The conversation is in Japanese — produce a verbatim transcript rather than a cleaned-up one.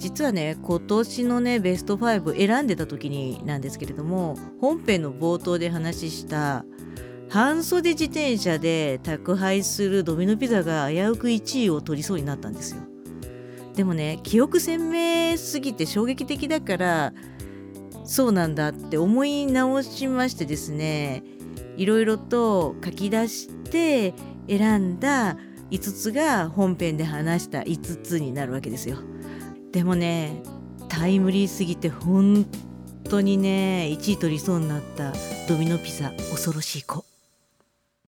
実はね今年のねベストファイブ選んでた時になんですけれども、本編の冒頭で話した半袖自転車で宅配するドミノピザが危うくいちいを取りそうになったんですよ。でもね記憶鮮明すぎて衝撃的だから、そうなんだって思い直しましてですね、いろいろと書き出して選んだいつつが本編で話したいつつになるわけですよ。でもねタイムリーすぎて本当にねいちい取りそうになったドミノピザ恐ろしい子。